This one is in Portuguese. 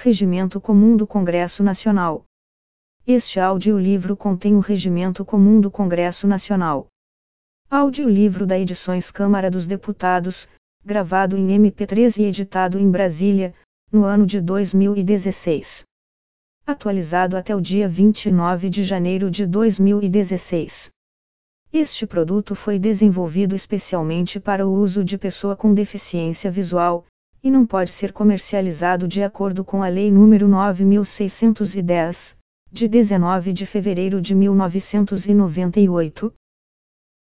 Regimento Comum do Congresso Nacional. Este audiolivro contém o Regimento Comum do Congresso Nacional. Audiolivro da Edições Câmara dos Deputados, gravado em MP3 e editado em Brasília, no ano de 2016. Atualizado até o dia 29 de janeiro de 2016. Este produto foi desenvolvido especialmente para o uso de pessoa com deficiência visual, e não pode ser comercializado de acordo com a Lei nº 9.610, de 19 de fevereiro de 1998,